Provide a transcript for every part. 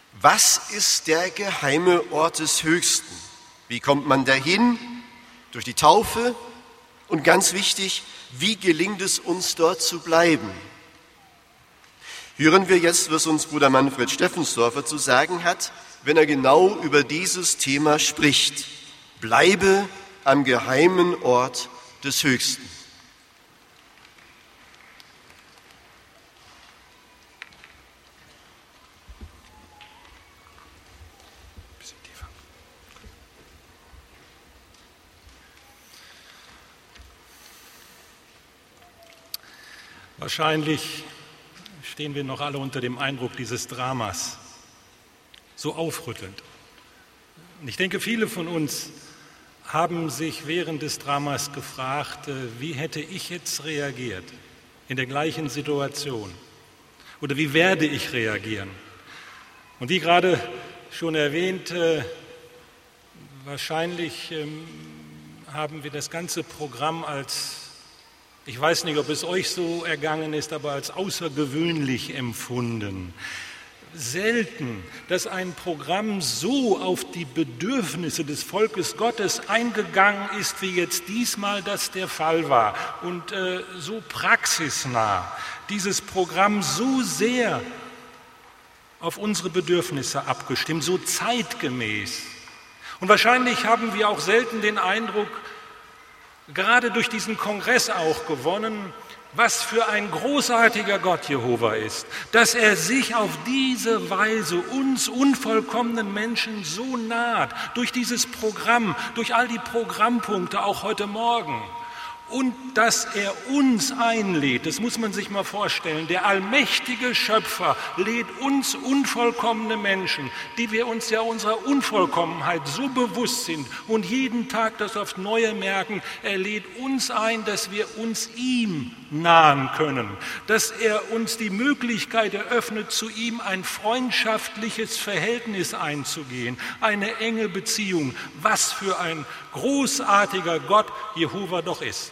Was ist der geheime Ort des Höchsten? Wie kommt man dahin? Durch die Taufe? Und ganz wichtig, wie gelingt es uns dort zu bleiben? Hören wir jetzt, was uns Bruder Manfred Steffensdorfer zu sagen hat, wenn er genau über dieses Thema spricht. Bleibe am geheimen Ort des Höchsten. Wahrscheinlich stehen wir noch alle unter dem Eindruck dieses Dramas, so aufrüttelnd. Und ich denke, viele von uns haben sich während des Dramas gefragt, wie hätte ich jetzt reagiert in der gleichen Situation? Oder wie werde ich reagieren? Und wie gerade schon erwähnt, wahrscheinlich haben wir das ganze Programm als, ich weiß nicht, ob es euch so ergangen ist, aber als außergewöhnlich empfunden. Selten, dass ein Programm so auf die Bedürfnisse des Volkes Gottes eingegangen ist, wie jetzt diesmal das der Fall war. Und so praxisnah, dieses Programm so sehr auf unsere Bedürfnisse abgestimmt, so zeitgemäß. Und wahrscheinlich haben wir auch selten den Eindruck, gerade durch diesen Kongress auch gewonnen, was für ein großartiger Gott Jehova ist, dass er sich auf diese Weise uns unvollkommenen Menschen so naht, durch dieses Programm, durch all die Programmpunkte, auch heute Morgen. Und dass er uns einlädt, das muss man sich mal vorstellen, der allmächtige Schöpfer lädt uns unvollkommene Menschen, die wir uns ja unserer Unvollkommenheit so bewusst sind und jeden Tag das aufs Neue merken, er lädt uns ein, dass wir uns ihm nahen können, dass er uns die Möglichkeit eröffnet, zu ihm ein freundschaftliches Verhältnis einzugehen, eine enge Beziehung. Was für ein großartiger Gott Jehova doch ist.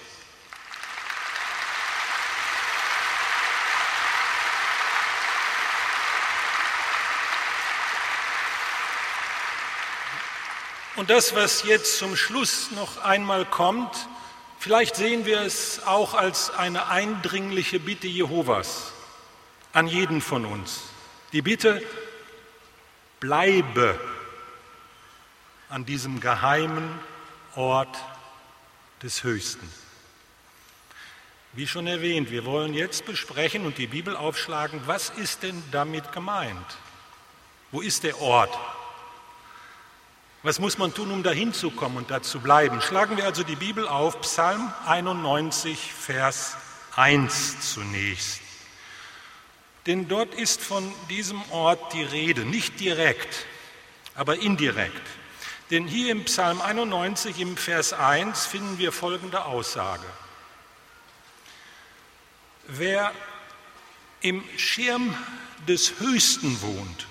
Und das, was jetzt zum Schluss noch einmal kommt, vielleicht sehen wir es auch als eine eindringliche Bitte Jehovas an jeden von uns. Die Bitte, bleibe an diesem geheimen Ort des Höchsten. Wie schon erwähnt, wir wollen jetzt besprechen und die Bibel aufschlagen, was ist denn damit gemeint? Wo ist der Ort? Was muss man tun, um dahin zu kommen und da zu bleiben? Schlagen wir also die Bibel auf, Psalm 91, Vers 1 zunächst. Denn dort ist von diesem Ort die Rede, nicht direkt, aber indirekt. Denn hier im Psalm 91, im Vers 1, finden wir folgende Aussage. Wer im Schirm des Höchsten wohnt,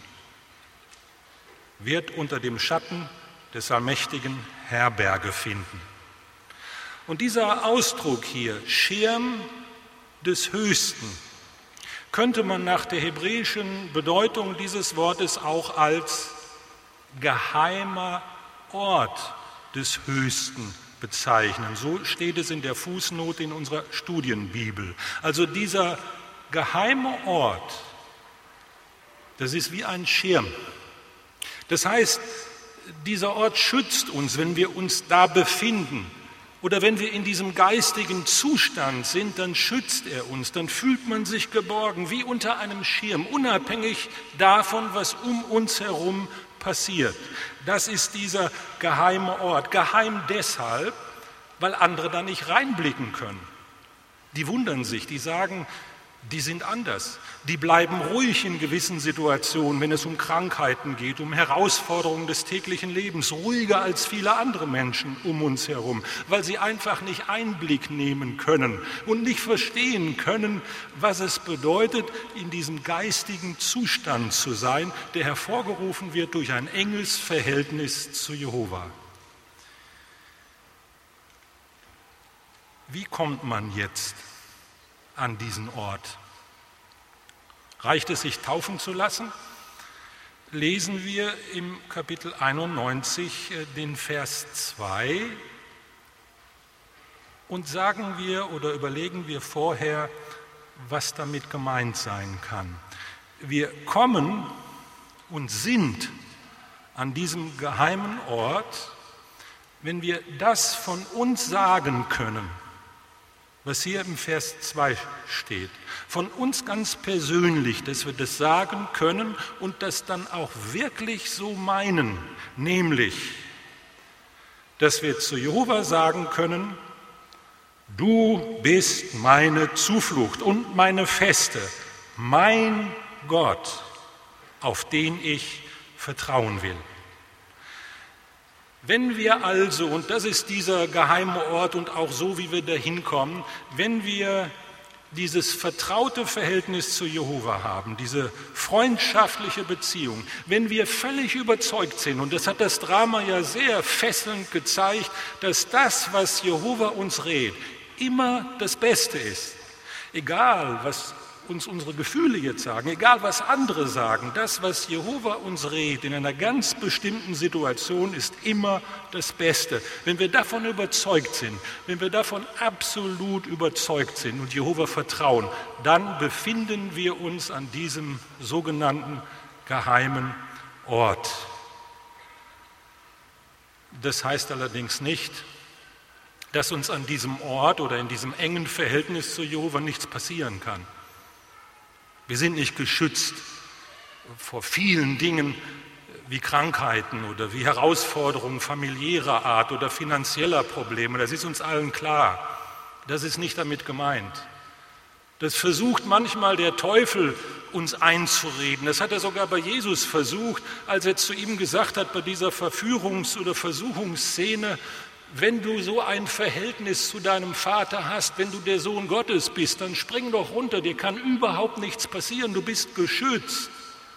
wird unter dem Schatten des Allmächtigen Herberge finden. Und dieser Ausdruck hier, Schirm des Höchsten, könnte man nach der hebräischen Bedeutung dieses Wortes auch als geheimer Ort des Höchsten bezeichnen. So steht es in der Fußnote in unserer Studienbibel. Also dieser geheime Ort, das ist wie ein Schirm. Das heißt, dieser Ort schützt uns, wenn wir uns da befinden. Oder wenn wir in diesem geistigen Zustand sind, dann schützt er uns, dann fühlt man sich geborgen, wie unter einem Schirm, unabhängig davon, was um uns herum passiert. Das ist dieser geheime Ort. Geheim deshalb, weil andere da nicht reinblicken können. Die wundern sich, die sagen, die sind anders. Die bleiben ruhig in gewissen Situationen, wenn es um Krankheiten geht, um Herausforderungen des täglichen Lebens, ruhiger als viele andere Menschen um uns herum, weil sie einfach nicht Einblick nehmen können und nicht verstehen können, was es bedeutet, in diesem geistigen Zustand zu sein, der hervorgerufen wird durch ein enges Verhältnis zu Jehova. Wie kommt man jetzt an diesen Ort? Reicht es, sich taufen zu lassen? lesen wir im Kapitel 91 den Vers 2 und sagen wir oder überlegen wir vorher, was damit gemeint sein kann. Wir kommen und sind an diesem geheimen Ort, wenn wir das von uns sagen können, was hier im Vers 2 steht, von uns ganz persönlich, dass wir das sagen können und das dann auch wirklich so meinen, nämlich, dass wir zu Jehova sagen können, du bist meine Zuflucht und meine Feste, mein Gott, auf den ich vertrauen will. Wenn wir also, und das ist dieser geheime Ort und auch so, wie wir da hinkommen, wenn wir dieses vertraute Verhältnis zu Jehova haben, diese freundschaftliche Beziehung, wenn wir völlig überzeugt sind, und das hat das Drama ja sehr fesselnd gezeigt, dass das, was Jehova uns rät, immer das Beste ist, egal was uns unsere Gefühle jetzt sagen, egal was andere sagen, das, was Jehova uns rät in einer ganz bestimmten Situation, ist immer das Beste. Wenn wir davon überzeugt sind, wenn wir davon absolut überzeugt sind und Jehova vertrauen, dann befinden wir uns an diesem sogenannten geheimen Ort. Das heißt allerdings nicht, dass uns an diesem Ort oder in diesem engen Verhältnis zu Jehova nichts passieren kann. Wir sind nicht geschützt vor vielen Dingen wie Krankheiten oder wie Herausforderungen familiärer Art oder finanzieller Probleme. Das ist uns allen klar. Das ist nicht damit gemeint. Das versucht manchmal der Teufel, uns einzureden. Das hat er sogar bei Jesus versucht, als er zu ihm gesagt hat, bei dieser Verführungs- oder Versuchungsszene, wenn du so ein Verhältnis zu deinem Vater hast, wenn du der Sohn Gottes bist, dann spring doch runter, dir kann überhaupt nichts passieren, du bist geschützt.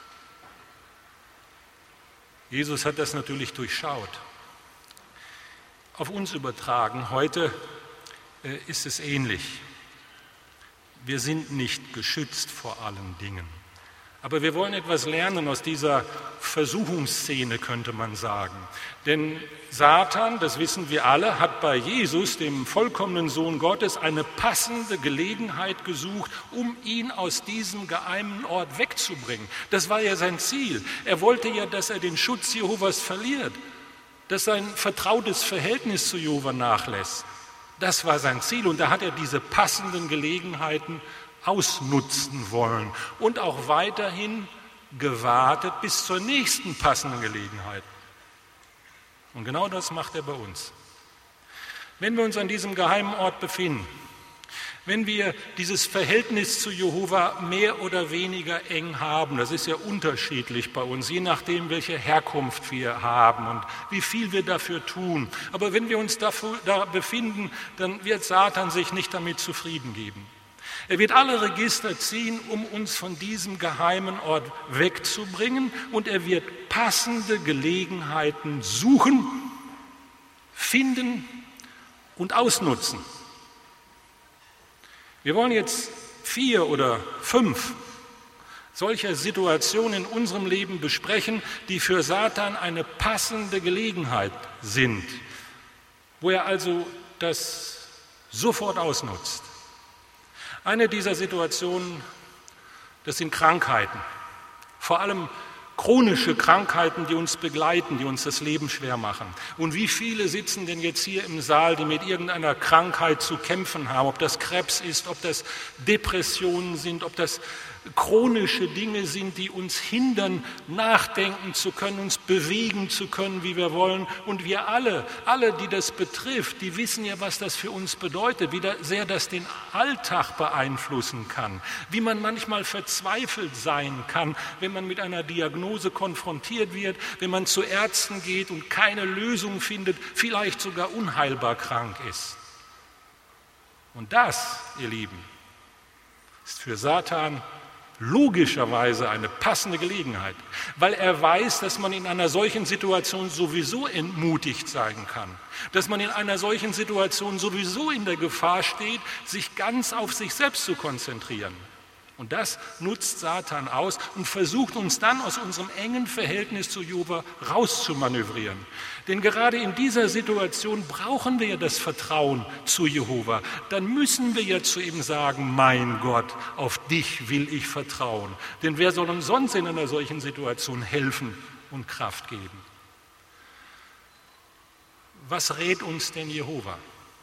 Jesus hat das natürlich durchschaut. Auf uns übertragen, heute ist es ähnlich. Wir sind nicht geschützt vor allen Dingen. Aber wir wollen etwas lernen aus dieser Versuchungsszene, könnte man sagen. Denn Satan, das wissen wir alle, hat bei Jesus, dem vollkommenen Sohn Gottes, eine passende Gelegenheit gesucht, um ihn aus diesem geheimen Ort wegzubringen. Das war ja sein Ziel. Er wollte ja, dass er den Schutz Jehovas verliert, dass sein vertrautes Verhältnis zu Jehova nachlässt. Das war sein Ziel und da hat er diese passenden Gelegenheiten ausnutzen wollen und auch weiterhin gewartet bis zur nächsten passenden Gelegenheit. Und genau das macht er bei uns. Wenn wir uns an diesem geheimen Ort befinden, wenn wir dieses Verhältnis zu Jehova mehr oder weniger eng haben, das ist ja unterschiedlich bei uns, je nachdem, welche Herkunft wir haben und wie viel wir dafür tun. Aber wenn wir uns da befinden, dann wird Satan sich nicht damit zufrieden geben. Er wird alle Register ziehen, um uns von diesem geheimen Ort wegzubringen und er wird passende Gelegenheiten suchen, finden und ausnutzen. Wir wollen jetzt 4 oder 5 solcher Situationen in unserem Leben besprechen, die für Satan eine passende Gelegenheit sind, wo er also das sofort ausnutzt. Eine dieser Situationen, das sind Krankheiten, vor allem chronische Krankheiten, die uns begleiten, die uns das Leben schwer machen. Und wie viele sitzen denn jetzt hier im Saal, die mit irgendeiner Krankheit zu kämpfen haben, ob das Krebs ist, ob das Depressionen sind, ob das chronische Dinge sind, die uns hindern, nachdenken zu können, uns bewegen zu können, wie wir wollen. Und wir alle, die das betrifft, die wissen ja, was das für uns bedeutet, wie sehr das den Alltag beeinflussen kann, wie man manchmal verzweifelt sein kann, wenn man mit einer Diagnose konfrontiert wird, wenn man zu Ärzten geht und keine Lösung findet, vielleicht sogar unheilbar krank ist. Und das, ihr Lieben, ist für Satan logischerweise eine passende Gelegenheit, weil er weiß, dass man in einer solchen Situation sowieso entmutigt sein kann, dass man in einer solchen Situation sowieso in der Gefahr steht, sich ganz auf sich selbst zu konzentrieren. Und das nutzt Satan aus und versucht uns dann aus unserem engen Verhältnis zu Jehova rauszumanövrieren. Denn gerade in dieser Situation brauchen wir ja das Vertrauen zu Jehova. Dann müssen wir ja zu ihm sagen, mein Gott, auf dich will ich vertrauen. Denn wer soll uns sonst in einer solchen Situation helfen und Kraft geben? Was rät uns denn Jehova?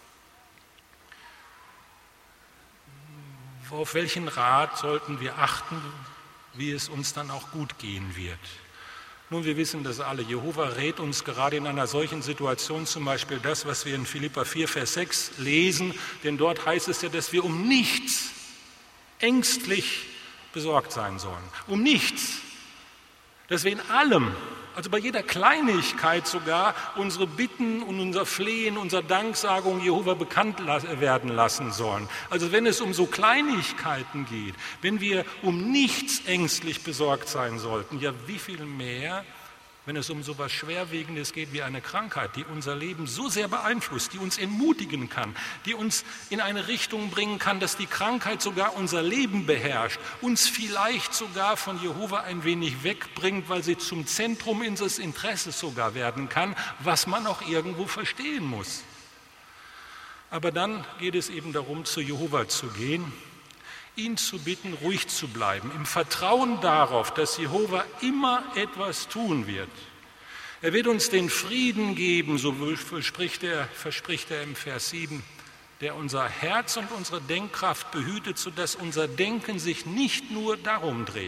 Auf welchen Rat sollten wir achten, wie es uns dann auch gut gehen wird? Nun, wir wissen das alle. Jehova rät uns gerade in einer solchen Situation zum Beispiel das, was wir in Philipper 4, Vers 6 lesen, denn dort heißt es ja, dass wir um nichts ängstlich besorgt sein sollen. Um nichts. Dass wir in allem, also bei jeder Kleinigkeit sogar, unsere Bitten und unser Flehen, unsere Danksagung Jehova bekannt werden lassen sollen. Also wenn es um so Kleinigkeiten geht, wenn wir um nichts ängstlich besorgt sein sollten, ja wie viel mehr, wenn es um so etwas Schwerwiegendes geht wie eine Krankheit, die unser Leben so sehr beeinflusst, die uns entmutigen kann, die uns in eine Richtung bringen kann, dass die Krankheit sogar unser Leben beherrscht, uns vielleicht sogar von Jehova ein wenig wegbringt, weil sie zum Zentrum unseres Interesses sogar werden kann, was man auch irgendwo verstehen muss. Aber dann geht es eben darum, zu Jehova zu gehen, ihn zu bitten, ruhig zu bleiben, im Vertrauen darauf, dass Jehova immer etwas tun wird. Er wird uns den Frieden geben, so verspricht er im Vers 7, der unser Herz und unsere Denkkraft behütet, sodass unser Denken sich nicht nur darum dreht.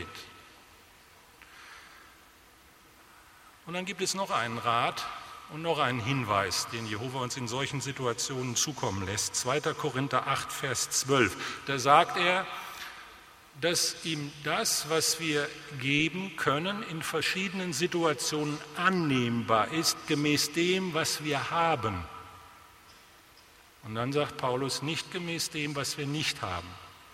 Und dann gibt es noch einen Rat und noch einen Hinweis, den Jehova uns in solchen Situationen zukommen lässt. 2. Korinther 8, Vers 12. Da sagt er, dass ihm das, was wir geben können, in verschiedenen Situationen annehmbar ist, gemäß dem, was wir haben. Und dann sagt Paulus, nicht gemäß dem, was wir nicht haben.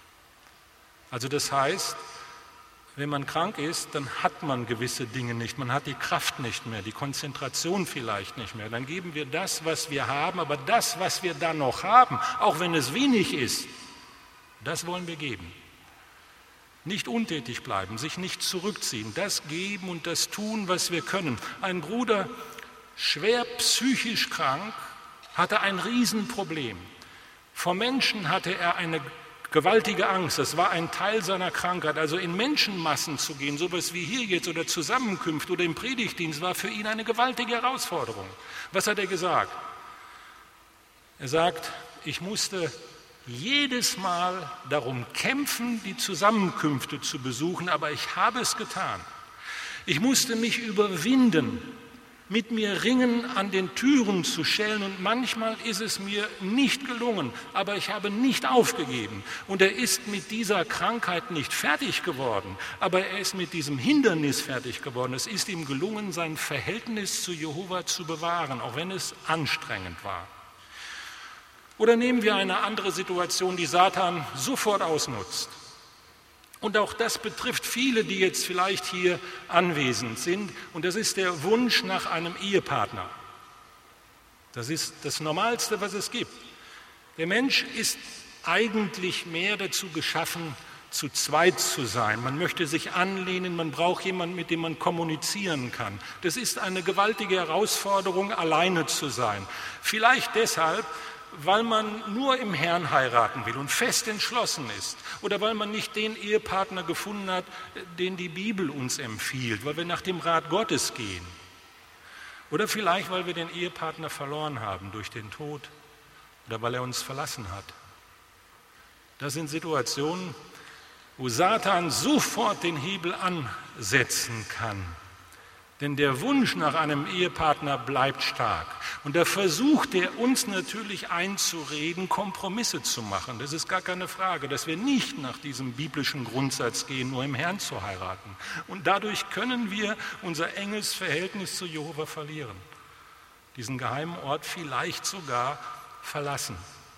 Also das heißt, wenn man krank ist, dann hat man gewisse Dinge nicht. Man hat die Kraft nicht mehr, die Konzentration vielleicht nicht mehr. Dann geben wir das, was wir haben, aber das, was wir dann noch haben, auch wenn es wenig ist, das wollen wir geben. Nicht untätig bleiben, sich nicht zurückziehen, das geben und das tun, was wir können. Ein Bruder, schwer psychisch krank, hatte ein Riesenproblem. Vor Menschen hatte er eine gewaltige Angst, das war ein Teil seiner Krankheit, also in Menschenmassen zu gehen, sowas wie hier jetzt oder Zusammenkünfte oder im Predigtdienst, war für ihn eine gewaltige Herausforderung. Was hat er gesagt? Er sagt, ich musste jedes Mal darum kämpfen, die Zusammenkünfte zu besuchen, aber ich habe es getan. Ich musste mich überwinden, mit mir ringen, an den Türen zu schellen und manchmal ist es mir nicht gelungen, aber ich habe nicht aufgegeben. Und er ist mit dieser Krankheit nicht fertig geworden, aber er ist mit diesem Hindernis fertig geworden. Es ist ihm gelungen, sein Verhältnis zu Jehova zu bewahren, auch wenn es anstrengend war. Oder nehmen wir eine andere Situation, die Satan sofort ausnutzt. Und auch das betrifft viele, die jetzt vielleicht hier anwesend sind. Und das ist der Wunsch nach einem Ehepartner. Das ist das Normalste, was es gibt. Der Mensch ist eigentlich mehr dazu geschaffen, zu zweit zu sein. Man möchte sich anlehnen, man braucht jemanden, mit dem man kommunizieren kann. Das ist eine gewaltige Herausforderung, alleine zu sein. Vielleicht deshalb, weil man nur im Herrn heiraten will und fest entschlossen ist oder weil man nicht den Ehepartner gefunden hat, den die Bibel uns empfiehlt, weil wir nach dem Rat Gottes gehen oder vielleicht, weil wir den Ehepartner verloren haben durch den Tod oder weil er uns verlassen hat. Das sind Situationen, wo Satan sofort den Hebel ansetzen kann. Denn der Wunsch nach einem Ehepartner bleibt stark. Und da versucht er uns natürlich einzureden, Kompromisse zu machen. Das ist gar keine Frage, dass wir nicht nach diesem biblischen Grundsatz gehen, nur im Herrn zu heiraten. Und dadurch können wir unser enges Verhältnis zu Jehova verlieren. Diesen geheimen Ort vielleicht sogar verlassen.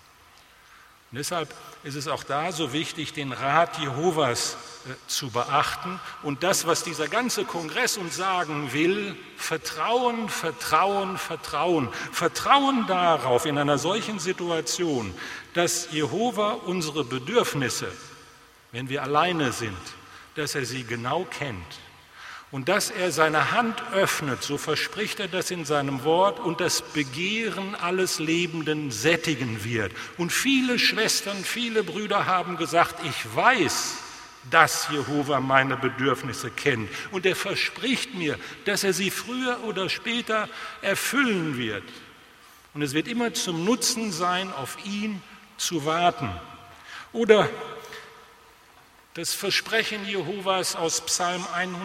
Und deshalb ist es auch da so wichtig, den Rat Jehovas zu beachten und das, was dieser ganze Kongress uns sagen will, Vertrauen, Vertrauen, Vertrauen. Vertrauen darauf in einer solchen Situation, dass Jehova unsere Bedürfnisse, wenn wir alleine sind, dass er sie genau kennt und dass er seine Hand öffnet, so verspricht er das in seinem Wort, und das Begehren alles Lebenden sättigen wird. Und viele Schwestern, viele Brüder haben gesagt, ich weiß, dass Jehova meine Bedürfnisse kennt. Und er verspricht mir, dass er sie früher oder später erfüllen wird. Und es wird immer zum Nutzen sein, auf ihn zu warten. Oder das Versprechen Jehovas aus Psalm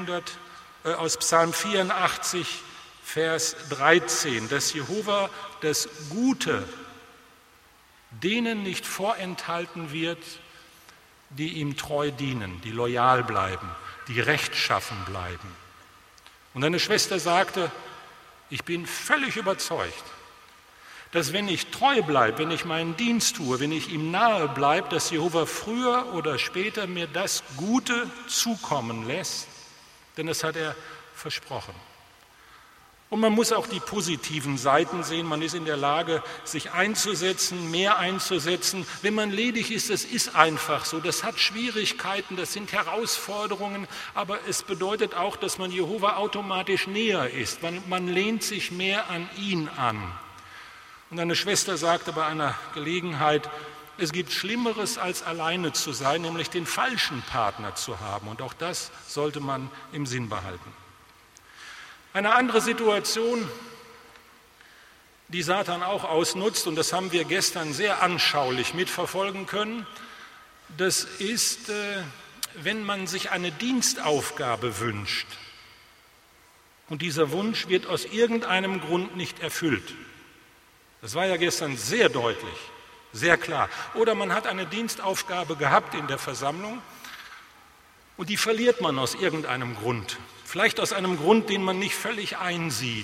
84, Vers 13, dass Jehova das Gute denen nicht vorenthalten wird, die ihm treu dienen, die loyal bleiben, die rechtschaffen bleiben. Und eine Schwester sagte, ich bin völlig überzeugt, dass wenn ich treu bleibe, wenn ich meinen Dienst tue, wenn ich ihm nahe bleibe, dass Jehova früher oder später mir das Gute zukommen lässt, denn das hat er versprochen. Und man muss auch die positiven Seiten sehen. Man ist in der Lage, sich einzusetzen, mehr einzusetzen. Wenn man ledig ist, das ist einfach so. Das hat Schwierigkeiten, das sind Herausforderungen, aber es bedeutet auch, dass man Jehova automatisch näher ist. Man lehnt sich mehr an ihn an. Und eine Schwester sagte bei einer Gelegenheit, es gibt Schlimmeres als alleine zu sein, nämlich den falschen Partner zu haben. Und auch das sollte man im Sinn behalten. Eine andere Situation, die Satan auch ausnutzt, und das haben wir gestern sehr anschaulich mitverfolgen können, das ist, wenn man sich eine Dienstaufgabe wünscht und dieser Wunsch wird aus irgendeinem Grund nicht erfüllt. Das war ja gestern sehr deutlich, sehr klar. Oder man hat eine Dienstaufgabe gehabt in der Versammlung und die verliert man aus irgendeinem Grund. Vielleicht aus einem Grund, den man nicht völlig einsieht.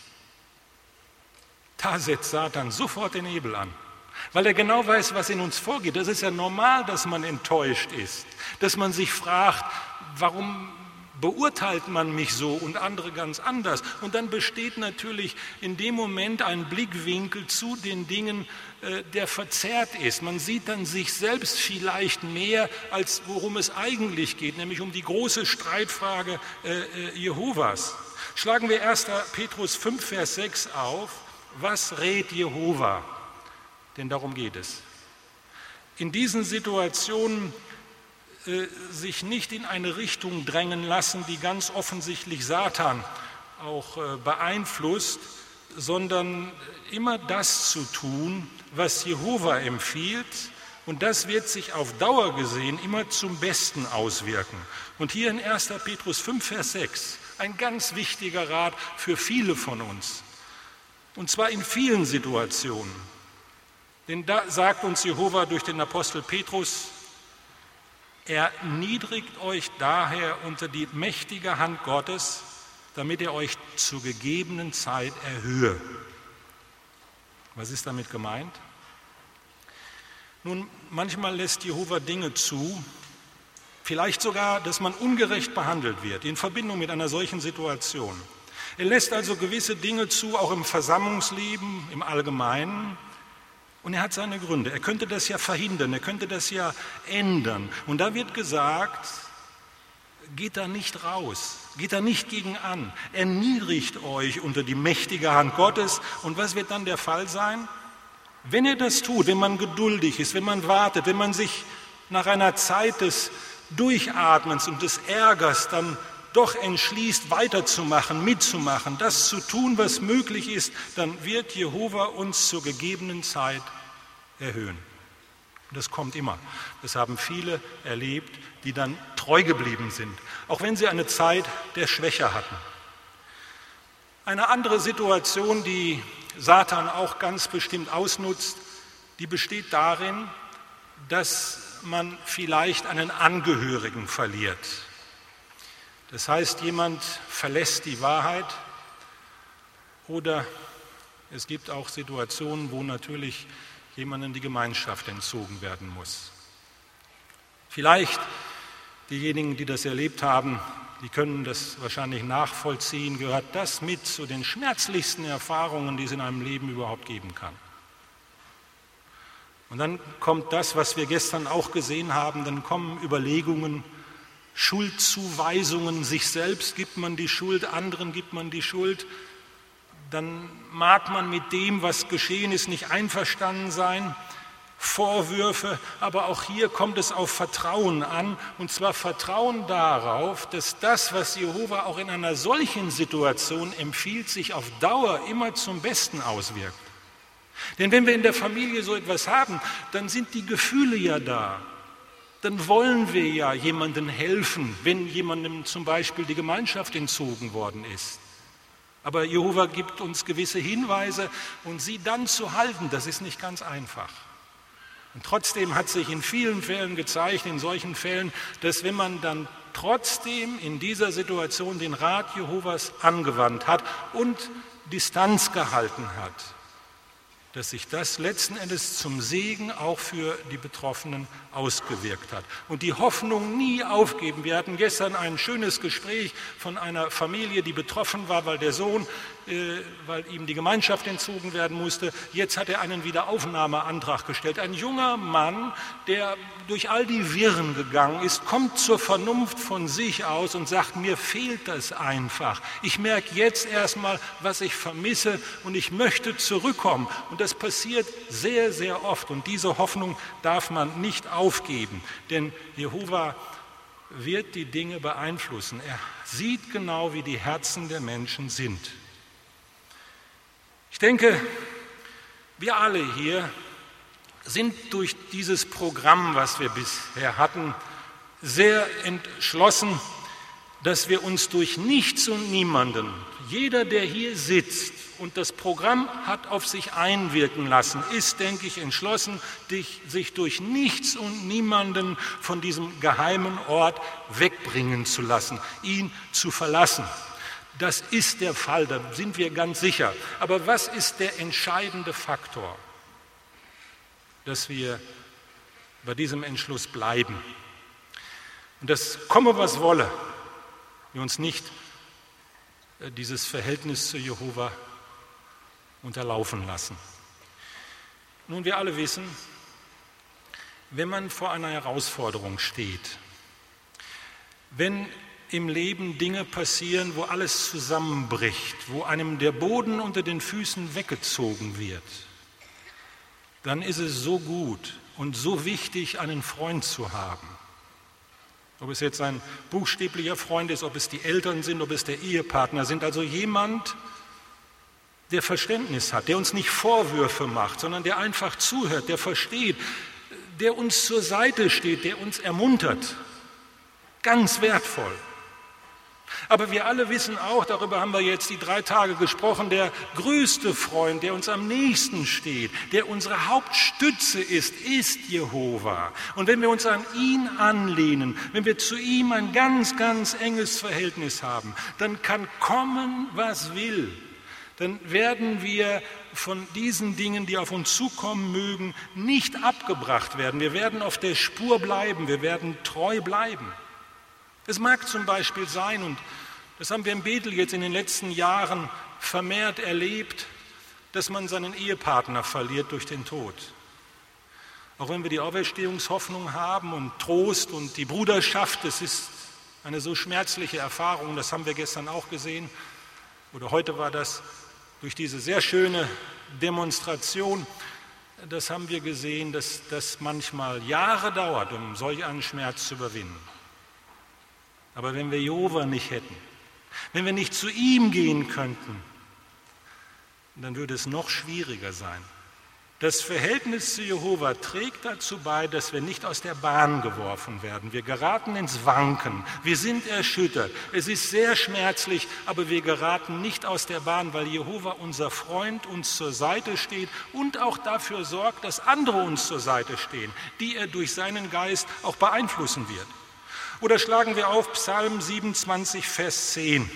Da setzt Satan sofort den Hebel an, weil er genau weiß, was in uns vorgeht. Das ist ja normal, dass man enttäuscht ist, dass man sich fragt, warum beurteilt man mich so und andere ganz anders. Und dann besteht natürlich in dem Moment ein Blickwinkel zu den Dingen, der verzerrt ist. Man sieht dann sich selbst vielleicht mehr, als worum es eigentlich geht, nämlich um die große Streitfrage Jehovas. Schlagen wir 1. Petrus 5, Vers 6 auf. Was rät Jehova? Denn darum geht es. In diesen Situationen sich nicht in eine Richtung drängen lassen, die ganz offensichtlich Satan auch beeinflusst, sondern immer das zu tun, was Jehova empfiehlt, und das wird sich auf Dauer gesehen immer zum Besten auswirken. Und hier in 1. Petrus 5, Vers 6, ein ganz wichtiger Rat für viele von uns, und zwar in vielen Situationen. Denn da sagt uns Jehova durch den Apostel Petrus, erniedrigt euch daher unter die mächtige Hand Gottes, damit er euch zur gegebenen Zeit erhöhe. Was ist damit gemeint? Nun, manchmal lässt Jehova Dinge zu, vielleicht sogar, dass man ungerecht behandelt wird, in Verbindung mit einer solchen Situation. Er lässt also gewisse Dinge zu, auch im Versammlungsleben, im Allgemeinen. Und er hat seine Gründe. Er könnte das ja verhindern, er könnte das ja ändern. Und da wird gesagt, geht da nicht raus, geht da nicht gegen an, erniedrigt euch unter die mächtige Hand Gottes. Und was wird dann der Fall sein? Wenn ihr das tut, wenn man geduldig ist, wenn man wartet, wenn man sich nach einer Zeit des Durchatmens und des Ärgers dann doch entschließt, weiterzumachen, mitzumachen, das zu tun, was möglich ist, dann wird Jehova uns zur gegebenen Zeit erhöhen. Und das kommt immer. Das haben viele erlebt, die dann treu geblieben sind, auch wenn sie eine Zeit der Schwäche hatten. Eine andere Situation, die Satan auch ganz bestimmt ausnutzt, die besteht darin, dass man vielleicht einen Angehörigen verliert. Das heißt, jemand verlässt die Wahrheit, oder es gibt auch Situationen, wo natürlich jemandem die Gemeinschaft entzogen werden muss. Vielleicht diejenigen, die das erlebt haben, die können das wahrscheinlich nachvollziehen, gehört das mit zu den schmerzlichsten Erfahrungen, die es in einem Leben überhaupt geben kann. Und dann kommt das, was wir gestern auch gesehen haben, dann kommen Überlegungen, Schuldzuweisungen, sich selbst gibt man die Schuld, anderen gibt man die Schuld. Dann mag man mit dem, was geschehen ist, nicht einverstanden sein. Vorwürfe, aber auch hier kommt es auf Vertrauen an, und zwar Vertrauen darauf, dass das, was Jehova auch in einer solchen Situation empfiehlt, sich auf Dauer immer zum Besten auswirkt. Denn wenn wir in der Familie so etwas haben, dann sind die Gefühle ja da. Dann wollen wir ja jemandem helfen, wenn jemandem zum Beispiel die Gemeinschaft entzogen worden ist. Aber Jehova gibt uns gewisse Hinweise, und sie dann zu halten, das ist nicht ganz einfach. Und trotzdem hat sich in vielen Fällen gezeigt, in solchen Fällen, dass wenn man dann trotzdem in dieser Situation den Rat Jehovas angewandt hat und Distanz gehalten hat, dass sich das letzten Endes zum Segen auch für die Betroffenen ausgewirkt hat. Und die Hoffnung nie aufgeben. Wir hatten gestern ein schönes Gespräch von einer Familie, die betroffen war, weil der Sohn, weil ihm die Gemeinschaft entzogen werden musste. Jetzt hat er einen Wiederaufnahmeantrag gestellt. Ein junger Mann, der durch all die Wirren gegangen ist, kommt zur Vernunft von sich aus und sagt, mir fehlt das einfach. Ich merke jetzt erstmal, was ich vermisse, und ich möchte zurückkommen. Und das passiert sehr, sehr oft, und diese Hoffnung darf man nicht aufgeben, denn Jehova wird die Dinge beeinflussen. Er sieht genau, wie die Herzen der Menschen sind. Ich denke, wir alle hier sind durch dieses Programm, was wir bisher hatten, sehr entschlossen, dass wir uns durch nichts und niemanden, jeder, der hier sitzt und das Programm hat auf sich einwirken lassen, ist, denke ich, entschlossen, sich durch nichts und niemanden von diesem geheimen Ort wegbringen zu lassen, ihn zu verlassen. Das ist der Fall, da sind wir ganz sicher. Aber was ist der entscheidende Faktor, dass wir bei diesem Entschluss bleiben? Und das komme, was wolle, wir uns nicht dieses Verhältnis zu Jehova unterlaufen lassen. Nun, wir alle wissen, wenn man vor einer Herausforderung steht, wenn im Leben Dinge passieren, wo alles zusammenbricht, wo einem der Boden unter den Füßen weggezogen wird, dann ist es so gut und so wichtig, einen Freund zu haben. Ob es jetzt ein buchstäblicher Freund ist, ob es die Eltern sind, ob es der Ehepartner sind, also jemand, der Verständnis hat, der uns nicht Vorwürfe macht, sondern der einfach zuhört, der versteht, der uns zur Seite steht, der uns ermuntert. Ganz wertvoll. Aber wir alle wissen auch, darüber haben wir jetzt die 3 Tage gesprochen, der größte Freund, der uns am nächsten steht, der unsere Hauptstütze ist Jehova. Und wenn wir uns an ihn anlehnen, wenn wir zu ihm ein ganz, ganz enges Verhältnis haben, dann kann kommen, was will. Dann werden wir von diesen Dingen, die auf uns zukommen mögen, nicht abgebracht werden. Wir werden auf der Spur bleiben, wir werden treu bleiben. Es mag zum Beispiel sein, und das haben wir in Bethel jetzt in den letzten Jahren vermehrt erlebt, dass man seinen Ehepartner verliert durch den Tod. Auch wenn wir die Auferstehungshoffnung haben und Trost und die Bruderschaft, das ist eine so schmerzliche Erfahrung, das haben wir gestern auch gesehen, oder heute war das durch diese sehr schöne Demonstration, das haben wir gesehen, dass das manchmal Jahre dauert, um solch einen Schmerz zu überwinden. Aber wenn wir Jehova nicht hätten, wenn wir nicht zu ihm gehen könnten, dann würde es noch schwieriger sein. Das Verhältnis zu Jehova trägt dazu bei, dass wir nicht aus der Bahn geworfen werden. Wir geraten ins Wanken, wir sind erschüttert. Es ist sehr schmerzlich, aber wir geraten nicht aus der Bahn, weil Jehova, unser Freund, uns zur Seite steht und auch dafür sorgt, dass andere uns zur Seite stehen, die er durch seinen Geist auch beeinflussen wird. Oder schlagen wir auf Psalm 27, Vers 10.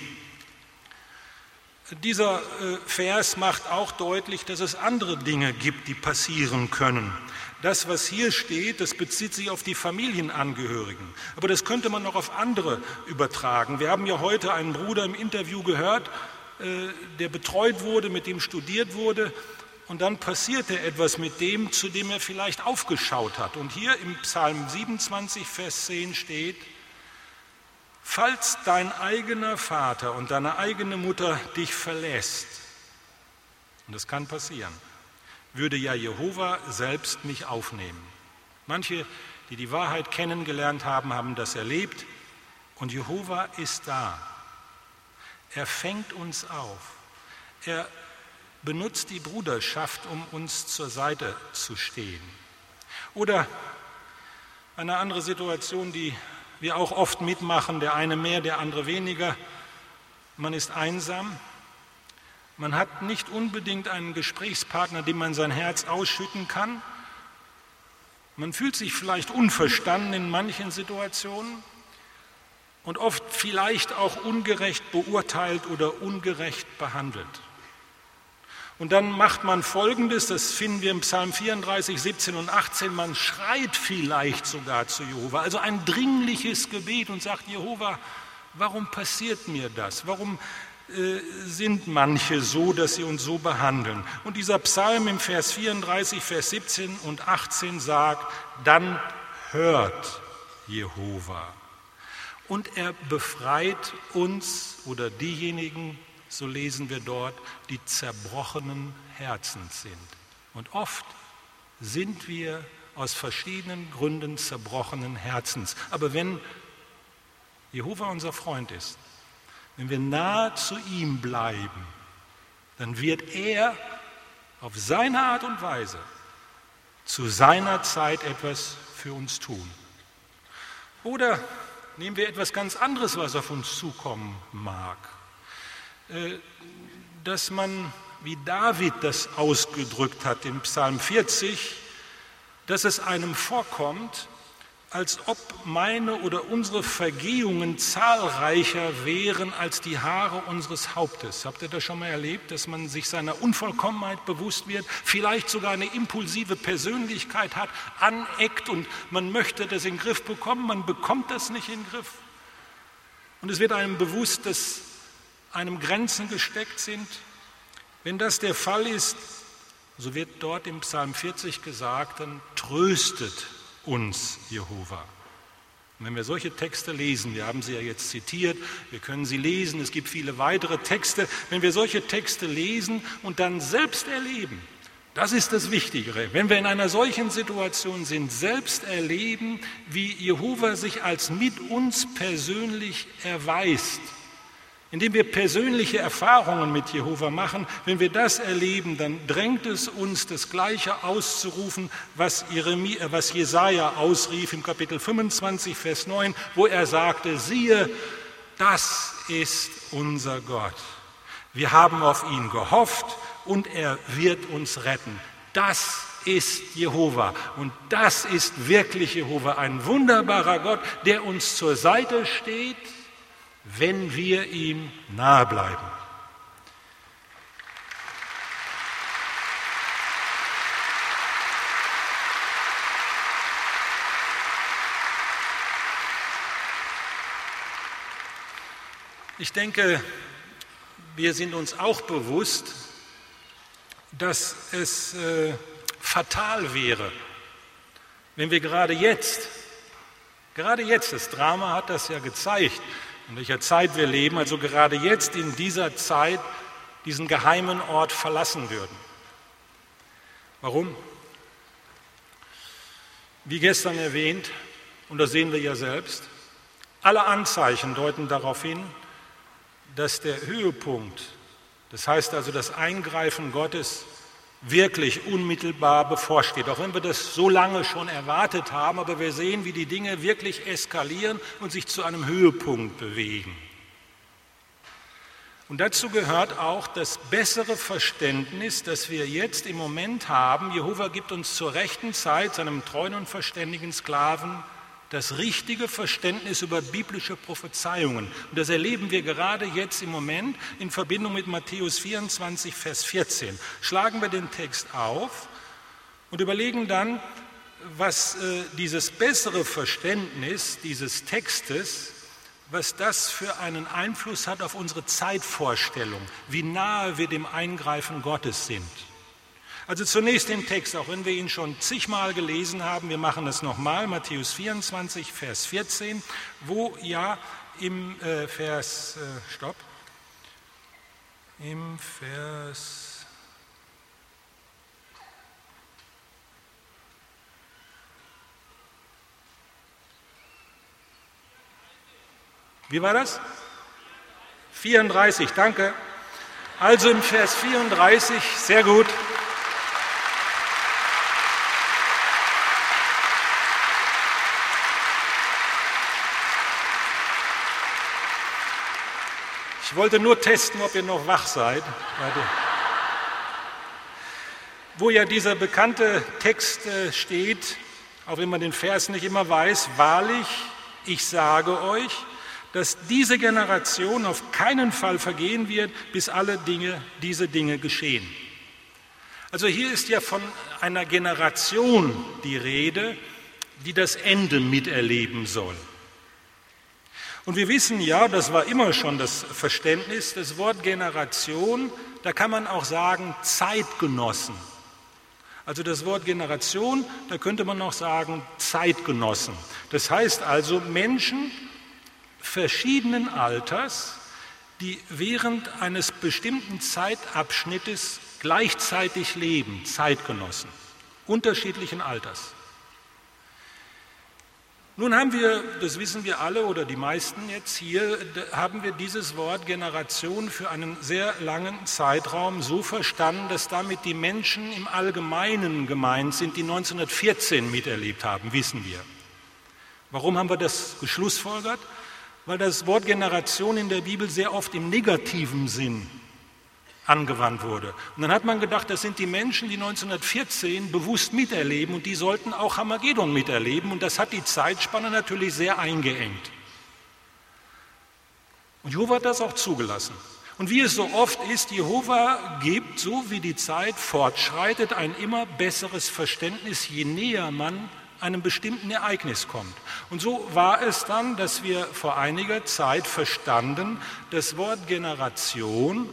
Dieser Vers macht auch deutlich, dass es andere Dinge gibt, die passieren können. Das, was hier steht, das bezieht sich auf die Familienangehörigen. Aber das könnte man auch auf andere übertragen. Wir haben ja heute einen Bruder im Interview gehört, der betreut wurde, mit dem studiert wurde. und dann passierte etwas mit dem, zu dem er vielleicht aufgeschaut hat. Und hier im Psalm 27, Vers 10 steht: Falls dein eigener Vater und deine eigene Mutter dich verlässt, und das kann passieren, würde ja Jehova selbst mich aufnehmen. Manche, die die Wahrheit kennengelernt haben, haben das erlebt, und Jehova ist da. Er fängt uns auf. Er benutzt die Bruderschaft, um uns zur Seite zu stehen. Oder eine andere Situation, die wir auch oft mitmachen, der eine mehr, der andere weniger. Man ist einsam, man hat nicht unbedingt einen Gesprächspartner, dem man sein Herz ausschütten kann. Man fühlt sich vielleicht unverstanden in manchen Situationen und oft vielleicht auch ungerecht beurteilt oder ungerecht behandelt. Und dann macht man Folgendes, das finden wir im Psalm 34, 17 und 18, man schreit vielleicht sogar zu Jehova, also ein dringliches Gebet und sagt: Jehova, warum passiert mir das? Warum sind manche so, dass sie uns so behandeln? Und dieser Psalm im Vers 34, Vers 17 und 18 sagt: Dann hört Jehova. Und er befreit uns oder diejenigen, so lesen wir dort, die zerbrochenen Herzens sind. Und oft sind wir aus verschiedenen Gründen zerbrochenen Herzens. Aber wenn Jehova unser Freund ist, wenn wir nahe zu ihm bleiben, dann wird er auf seine Art und Weise zu seiner Zeit etwas für uns tun. Oder nehmen wir etwas ganz anderes, was auf uns zukommen mag. Dass man, wie David das ausgedrückt hat im Psalm 40, dass es einem vorkommt, als ob meine oder unsere Vergehungen zahlreicher wären als die Haare unseres Hauptes. Habt ihr das schon mal erlebt, dass man sich seiner Unvollkommenheit bewusst wird, vielleicht sogar eine impulsive Persönlichkeit hat, aneckt und man möchte das in den Griff bekommen, man bekommt das nicht in den Griff. Und es wird einem bewusst, dass einem Grenzen gesteckt sind. Wenn das der Fall ist, so wird dort im Psalm 40 gesagt, dann tröstet uns Jehova. Und wenn wir solche Texte lesen, wir haben sie ja jetzt zitiert, wir können sie lesen, es gibt viele weitere Texte, wenn wir solche Texte lesen und dann selbst erleben, das ist das Wichtigere, wenn wir in einer solchen Situation sind, selbst erleben, wie Jehova sich als mit uns persönlich erweist, indem wir persönliche Erfahrungen mit Jehova machen, wenn wir das erleben, dann drängt es uns, das Gleiche auszurufen, was Jesaja ausrief im Kapitel 25, Vers 9, wo er sagte: Siehe, das ist unser Gott. Wir haben auf ihn gehofft und er wird uns retten. Das ist Jehova und das ist wirklich Jehova, ein wunderbarer Gott, der uns zur Seite steht, wenn wir ihm nahe bleiben. Ich denke, wir sind uns auch bewusst, dass es fatal wäre, wenn wir gerade jetzt, das Drama hat das ja gezeigt, in welcher Zeit wir leben, also gerade jetzt in dieser Zeit diesen geheimen Ort verlassen würden. Warum? Wie gestern erwähnt, und das sehen wir ja selbst, alle Anzeichen deuten darauf hin, dass der Höhepunkt, das heißt also das Eingreifen Gottes, wirklich unmittelbar bevorsteht. Auch wenn wir das so lange schon erwartet haben, aber wir sehen, wie die Dinge wirklich eskalieren und sich zu einem Höhepunkt bewegen. Und dazu gehört auch das bessere Verständnis, das wir jetzt im Moment haben. Jehova gibt uns zur rechten Zeit, seinem treuen und verständigen Sklaven, das richtige Verständnis über biblische Prophezeiungen. Und das erleben wir gerade jetzt im Moment in Verbindung mit Matthäus 24, Vers 14. Schlagen wir den Text auf und überlegen dann, was dieses bessere Verständnis dieses Textes, was das für einen Einfluss hat auf unsere Zeitvorstellung, wie nahe wir dem Eingreifen Gottes sind. Also zunächst den Text, auch wenn wir ihn schon zigmal gelesen haben, wir machen das nochmal, Matthäus 24, Vers 14, wo ja im Vers, wie war das? 34, danke. Also im Vers 34, sehr gut. Ich wollte nur testen, ob ihr noch wach seid. Wo ja dieser bekannte Text steht, auch wenn man den Vers nicht immer weiß, wahrlich, ich sage euch, dass diese Generation auf keinen Fall vergehen wird, bis alle diese Dinge geschehen. Also hier ist ja von einer Generation die Rede, die das Ende miterleben soll. Und wir wissen ja, das war immer schon das Verständnis, das Wort Generation, da kann man auch sagen Zeitgenossen. Also das Wort Generation, da könnte man auch sagen Zeitgenossen. Das heißt also Menschen verschiedenen Alters, die während eines bestimmten Zeitabschnittes gleichzeitig leben, Zeitgenossen, unterschiedlichen Alters. Nun haben wir, das wissen wir alle oder die meisten jetzt hier, haben wir dieses Wort Generation für einen sehr langen Zeitraum so verstanden, dass damit die Menschen im Allgemeinen gemeint sind, die 1914 miterlebt haben, wissen wir. Warum haben wir das geschlussfolgert? Weil das Wort Generation in der Bibel sehr oft im negativen Sinn angewandt wurde. Und dann hat man gedacht, das sind die Menschen, die 1914 bewusst miterleben und die sollten auch Armageddon miterleben und das hat die Zeitspanne natürlich sehr eingeengt. Und Jehova hat das auch zugelassen. Und wie es so oft ist, Jehova gibt, so wie die Zeit fortschreitet, ein immer besseres Verständnis, je näher man einem bestimmten Ereignis kommt. Und so war es dann, dass wir vor einiger Zeit verstanden, das Wort Generation,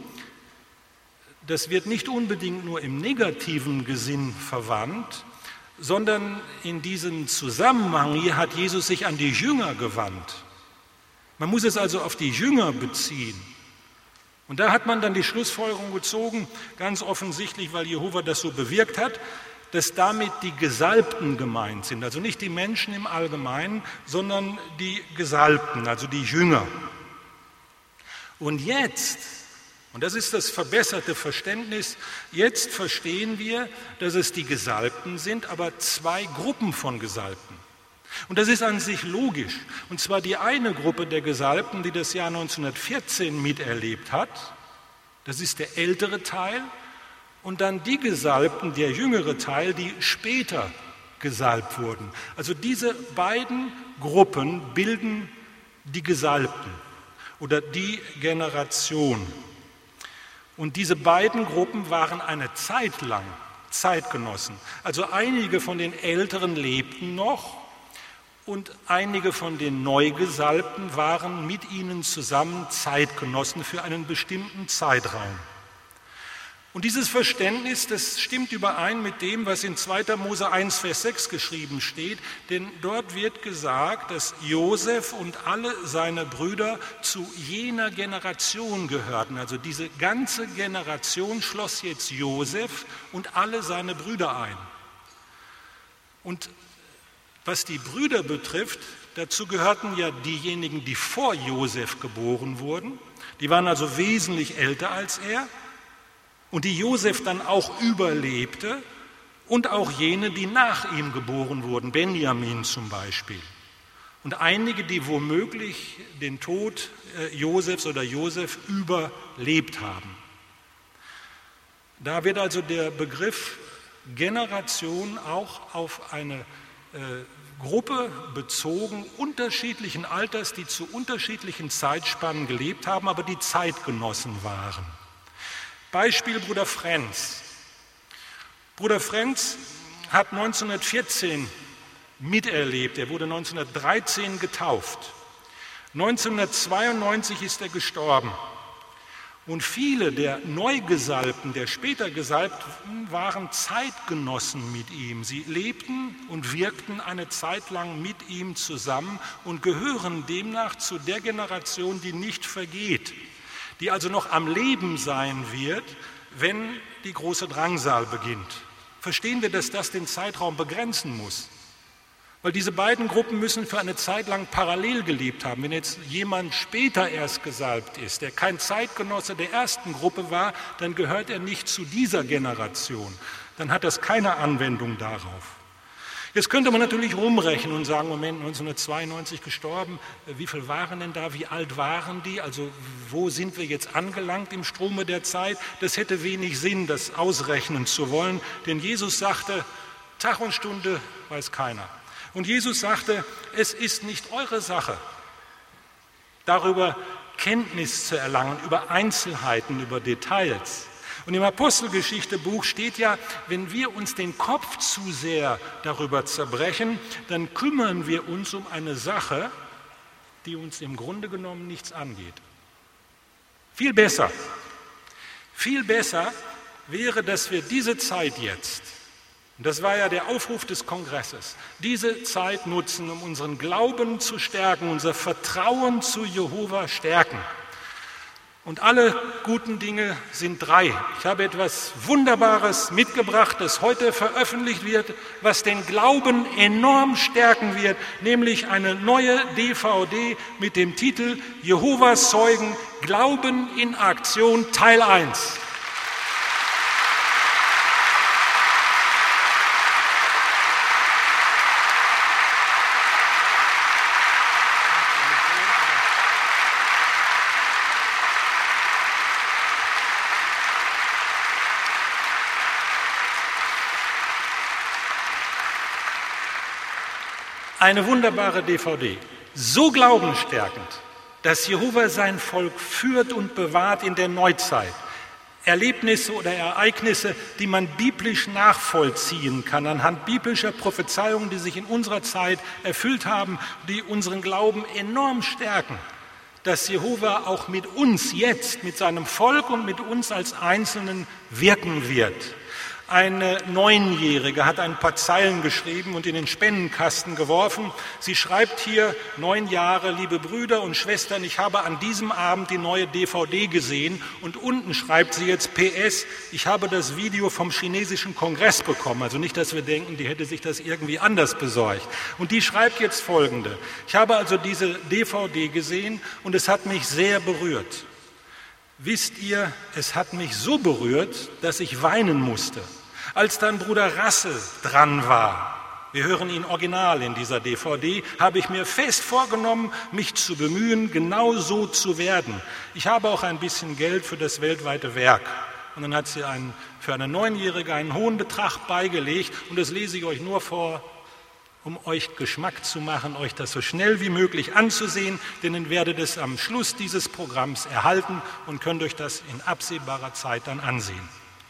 das wird nicht unbedingt nur im negativen Gesinn verwandt, sondern in diesem Zusammenhang hier hat Jesus sich an die Jünger gewandt. Man muss es also auf die Jünger beziehen. Und da hat man dann die Schlussfolgerung gezogen, ganz offensichtlich, weil Jehova das so bewirkt hat, dass damit die Gesalbten gemeint sind, also nicht die Menschen im Allgemeinen, sondern die Gesalbten, also die Jünger. Und jetzt, und das ist das verbesserte Verständnis, jetzt verstehen wir, dass es die Gesalbten sind, aber zwei Gruppen von Gesalbten. Und das ist an sich logisch. Und zwar die eine Gruppe der Gesalbten, die das Jahr 1914 miterlebt hat, das ist der ältere Teil, und dann die Gesalbten, der jüngere Teil, die später gesalbt wurden. Also diese beiden Gruppen bilden die Gesalbten oder die Generation. Und diese beiden Gruppen waren eine Zeit lang Zeitgenossen. Also einige von den Älteren lebten noch und einige von den Neugesalbten waren mit ihnen zusammen Zeitgenossen für einen bestimmten Zeitraum. Und dieses Verständnis, das stimmt überein mit dem, was in 2. Mose 1, Vers 6 geschrieben steht, denn dort wird gesagt, dass Josef und alle seine Brüder zu jener Generation gehörten. Also diese ganze Generation schloss jetzt Josef und alle seine Brüder ein. Und was die Brüder betrifft, dazu gehörten ja diejenigen, die vor Josef geboren wurden, die waren also wesentlich älter als er, und die Josef dann auch überlebte und auch jene, die nach ihm geboren wurden, Benjamin zum Beispiel. Und einige, die womöglich den Tod Josefs oder Josef überlebt haben. Da wird also der Begriff Generation auch auf eine Gruppe bezogen, unterschiedlichen Alters, die zu unterschiedlichen Zeitspannen gelebt haben, aber die Zeitgenossen waren. Beispiel Bruder Frenz. Bruder Frenz hat 1914 miterlebt, er wurde 1913 getauft. 1992 ist er gestorben. Und viele der Neugesalbten, der später Gesalbten, waren Zeitgenossen mit ihm. Sie lebten und wirkten eine Zeit lang mit ihm zusammen und gehören demnach zu der Generation, die nicht vergeht, die also noch am Leben sein wird, wenn die große Drangsal beginnt. Verstehen wir, dass das den Zeitraum begrenzen muss? Weil diese beiden Gruppen müssen für eine Zeit lang parallel gelebt haben. Wenn jetzt jemand später erst gesalbt ist, der kein Zeitgenosse der ersten Gruppe war, dann gehört er nicht zu dieser Generation. Dann hat das keine Anwendung darauf. Jetzt könnte man natürlich rumrechnen und sagen, Moment, 1992 gestorben, wie viel waren denn da, wie alt waren die, also wo sind wir jetzt angelangt im Strome der Zeit? Das hätte wenig Sinn, das ausrechnen zu wollen, denn Jesus sagte, Tag und Stunde weiß keiner. Und Jesus sagte, es ist nicht eure Sache, darüber Kenntnis zu erlangen, über Einzelheiten, über Details. Und im Apostelgeschichte-Buch steht ja, wenn wir uns den Kopf zu sehr darüber zerbrechen, dann kümmern wir uns um eine Sache, die uns im Grunde genommen nichts angeht. Viel besser wäre, dass wir diese Zeit jetzt, und das war ja der Aufruf des Kongresses, diese Zeit nutzen, um unseren Glauben zu stärken, unser Vertrauen zu Jehova stärken. Und alle guten Dinge sind drei. Ich habe etwas Wunderbares mitgebracht, das heute veröffentlicht wird, was den Glauben enorm stärken wird, nämlich eine neue DVD mit dem Titel Jehovas Zeugen, Glauben in Aktion, Teil 1. Eine wunderbare DVD, so glaubensstärkend, dass Jehova sein Volk führt und bewahrt in der Neuzeit. Erlebnisse oder Ereignisse, die man biblisch nachvollziehen kann, anhand biblischer Prophezeiungen, die sich in unserer Zeit erfüllt haben, die unseren Glauben enorm stärken, dass Jehova auch mit uns jetzt, mit seinem Volk und mit uns als Einzelnen wirken wird. Eine 9-Jährige hat ein paar Zeilen geschrieben und in den Spendenkasten geworfen. Sie schreibt hier, 9 Jahre, liebe Brüder und Schwestern, ich habe an diesem Abend die neue DVD gesehen und unten schreibt sie jetzt PS, ich habe das Video vom chinesischen Kongress bekommen. Also nicht, dass wir denken, die hätte sich das irgendwie anders besorgt. Und die schreibt jetzt Folgende. Ich habe also diese DVD gesehen und es hat mich sehr berührt. Wisst ihr, es hat mich so berührt, dass ich weinen musste. Als dann Bruder Rassel dran war, wir hören ihn original in dieser DVD, habe ich mir fest vorgenommen, mich zu bemühen, genau so zu werden. Ich habe auch ein bisschen Geld für das weltweite Werk. Und dann hat sie für eine 9-Jährige einen hohen Betrag beigelegt und das lese ich euch nur vor, um euch Geschmack zu machen, euch das so schnell wie möglich anzusehen, denn ihr werdet es am Schluss dieses Programms erhalten und könnt euch das in absehbarer Zeit dann ansehen.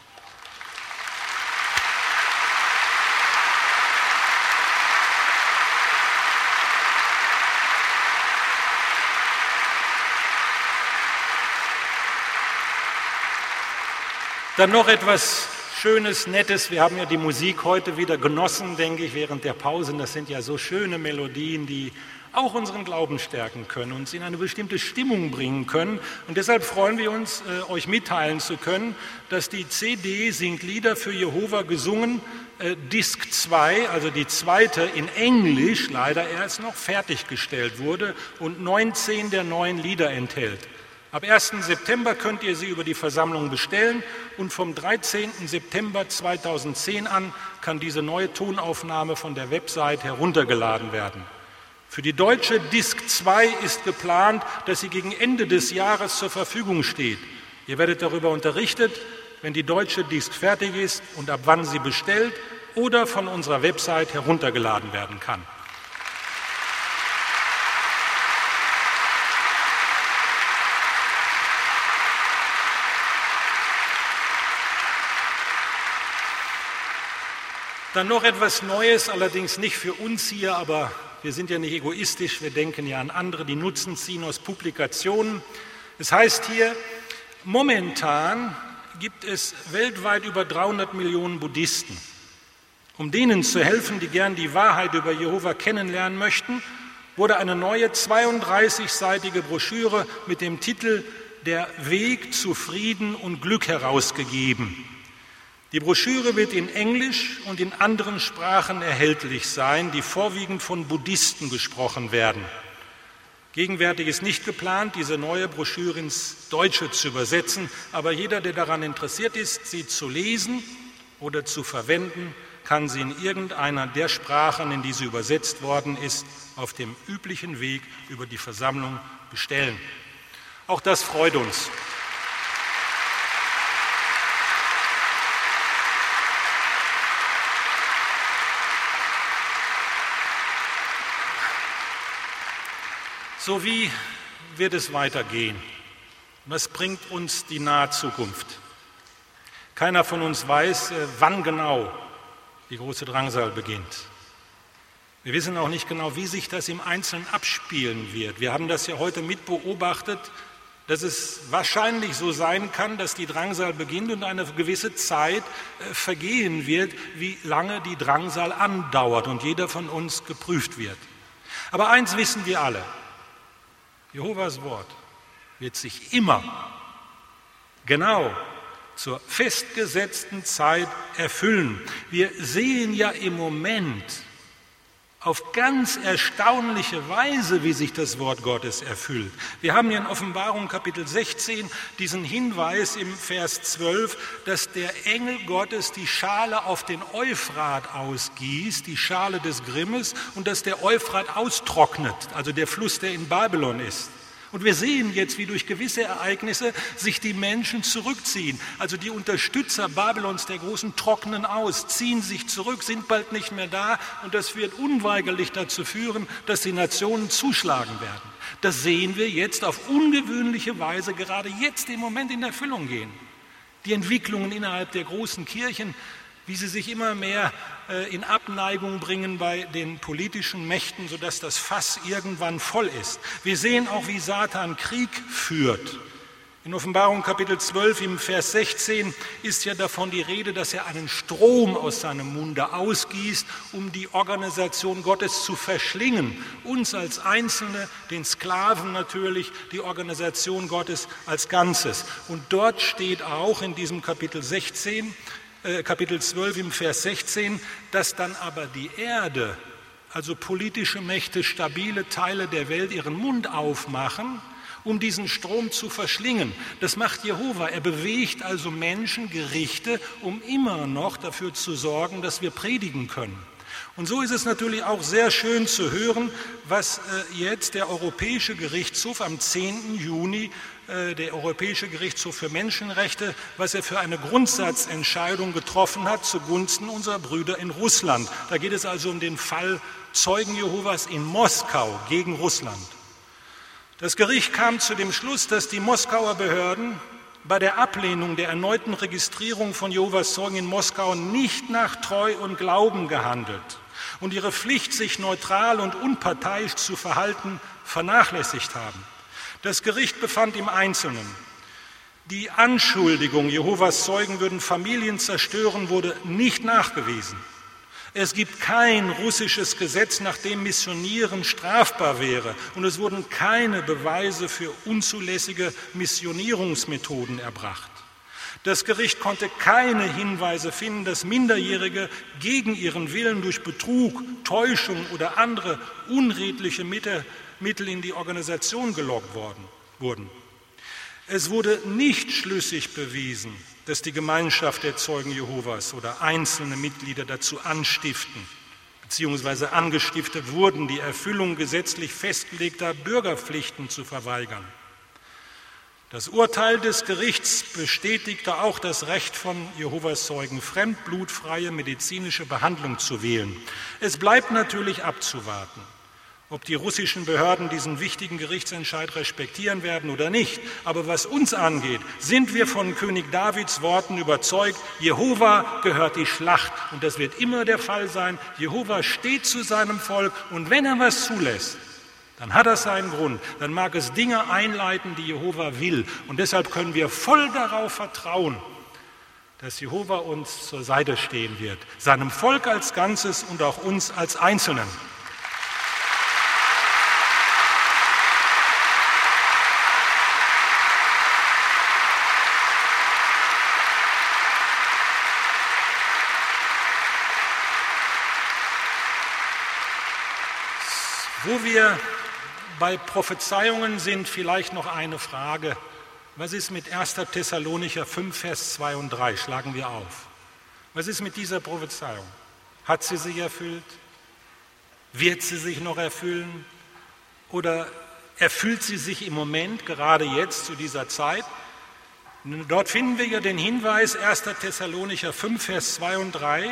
Dann noch etwas Schönes, Nettes. Wir haben ja die Musik heute wieder genossen, denke ich, während der Pausen. Das sind ja so schöne Melodien, die auch unseren Glauben stärken können, uns in eine bestimmte Stimmung bringen können. Und deshalb freuen wir uns, euch mitteilen zu können, dass die CD Singt Lieder für Jehova gesungen, Disc 2, also die zweite in Englisch, leider erst noch fertiggestellt wurde und 19 der neuen Lieder enthält. Ab 1. September könnt ihr sie über die Versammlung bestellen und vom 13. September 2010 an kann diese neue Tonaufnahme von der Website heruntergeladen werden. Für die deutsche Disc 2 ist geplant, dass sie gegen Ende des Jahres zur Verfügung steht. Ihr werdet darüber unterrichtet, wenn die deutsche Disc fertig ist und ab wann sie bestellt oder von unserer Website heruntergeladen werden kann. Dann noch etwas Neues, allerdings nicht für uns hier, aber wir sind ja nicht egoistisch, wir denken ja an andere, die Nutzen ziehen aus Publikationen. Es heißt hier, Momentan gibt es weltweit über 300 Millionen Buddhisten. Um denen zu helfen, die gern die Wahrheit über Jehova kennenlernen möchten, wurde eine neue 32-seitige Broschüre mit dem Titel »Der Weg zu Frieden und Glück« herausgegeben. Die Broschüre wird in Englisch und in anderen Sprachen erhältlich sein, die vorwiegend von Buddhisten gesprochen werden. Gegenwärtig ist nicht geplant, diese neue Broschüre ins Deutsche zu übersetzen, aber jeder, der daran interessiert ist, sie zu lesen oder zu verwenden, kann sie in irgendeiner der Sprachen, in die sie übersetzt worden ist, auf dem üblichen Weg über die Versammlung bestellen. Auch das freut uns. So wie wird es weitergehen? Was bringt uns die nahe Zukunft? Keiner von uns weiß, wann genau die große Drangsal beginnt. Wir wissen auch nicht genau, wie sich das im Einzelnen abspielen wird. Wir haben das ja heute mit beobachtet, dass es wahrscheinlich so sein kann, dass die Drangsal beginnt und eine gewisse Zeit vergehen wird, wie lange die Drangsal andauert und jeder von uns geprüft wird. Aber eins wissen wir alle: Jehovas Wort wird sich immer genau zur festgesetzten Zeit erfüllen. Wir sehen ja im Moment auf ganz erstaunliche Weise, wie sich das Wort Gottes erfüllt. Wir haben hier in Offenbarung Kapitel 16 diesen Hinweis im Vers 12, dass der Engel Gottes die Schale auf den Euphrat ausgießt, die Schale des Grimmes, und dass der Euphrat austrocknet, also der Fluss, der in Babylon ist. Und wir sehen jetzt, wie durch gewisse Ereignisse sich die Menschen zurückziehen. Also die Unterstützer Babylons, der Großen, trocknen aus, ziehen sich zurück, sind bald nicht mehr da. Und das wird unweigerlich dazu führen, dass die Nationen zuschlagen werden. Das sehen wir jetzt auf ungewöhnliche Weise gerade jetzt im Moment in Erfüllung gehen. Die Entwicklungen innerhalb der großen Kirchen, wie sie sich immer mehr in Abneigung bringen bei den politischen Mächten, sodass das Fass irgendwann voll ist. Wir sehen auch, wie Satan Krieg führt. In Offenbarung Kapitel 12 im Vers 16 ist ja davon die Rede, dass er einen Strom aus seinem Munde ausgießt, um die Organisation Gottes zu verschlingen. Uns als Einzelne, den Sklaven natürlich, die Organisation Gottes als Ganzes. Und dort steht auch in diesem Kapitel 12 im Vers 16, dass dann aber die Erde, also politische Mächte, stabile Teile der Welt, ihren Mund aufmachen, um diesen Strom zu verschlingen. Das macht Jehova. Er bewegt also Menschen, Gerichte, um immer noch dafür zu sorgen, dass wir predigen können. Und so ist es natürlich auch sehr schön zu hören, was jetzt der Europäische Gerichtshof am 10. Juni, der Europäische Gerichtshof für Menschenrechte, was er für eine Grundsatzentscheidung getroffen hat zugunsten unserer Brüder in Russland. Da geht es also um den Fall Zeugen Jehovas in Moskau gegen Russland. Das Gericht kam zu dem Schluss, dass die Moskauer Behörden bei der Ablehnung der erneuten Registrierung von Jehovas Zeugen in Moskau nicht nach Treu und Glauben gehandelt und ihre Pflicht, sich neutral und unparteiisch zu verhalten, vernachlässigt haben. Das Gericht befand im Einzelnen: Die Anschuldigung, Jehovas Zeugen würden Familien zerstören, wurde nicht nachgewiesen. Es gibt kein russisches Gesetz, nach dem Missionieren strafbar wäre, und es wurden keine Beweise für unzulässige Missionierungsmethoden erbracht. Das Gericht konnte keine Hinweise finden, dass Minderjährige gegen ihren Willen durch Betrug, Täuschung oder andere unredliche Mittel in die Organisation gelockt wurden. Es wurde nicht schlüssig bewiesen, dass die Gemeinschaft der Zeugen Jehovas oder einzelne Mitglieder dazu anstiften bzw. angestiftet wurden, die Erfüllung gesetzlich festgelegter Bürgerpflichten zu verweigern. Das Urteil des Gerichts bestätigte auch das Recht von Jehovas Zeugen, fremdblutfreie medizinische Behandlung zu wählen. Es bleibt natürlich abzuwarten, ob die russischen Behörden diesen wichtigen Gerichtsentscheid respektieren werden oder nicht. Aber was uns angeht, sind wir von König Davids Worten überzeugt: Jehova gehört die Schlacht. Und das wird immer der Fall sein. Jehova steht zu seinem Volk. Und wenn er was zulässt, dann hat das seinen Grund. Dann mag es Dinge einleiten, die Jehova will. Und deshalb können wir voll darauf vertrauen, dass Jehova uns zur Seite stehen wird, seinem Volk als Ganzes und auch uns als Einzelnen. Wo wir bei Prophezeiungen sind, vielleicht noch eine Frage. Was ist mit 1. Thessalonicher 5, Vers 2 und 3? Schlagen wir auf. Was ist mit dieser Prophezeiung? Hat sie sich erfüllt? Wird sie sich noch erfüllen? Oder erfüllt sie sich im Moment, gerade jetzt zu dieser Zeit? Dort finden wir ja den Hinweis, 1. Thessalonicher 5, Vers 2 und 3.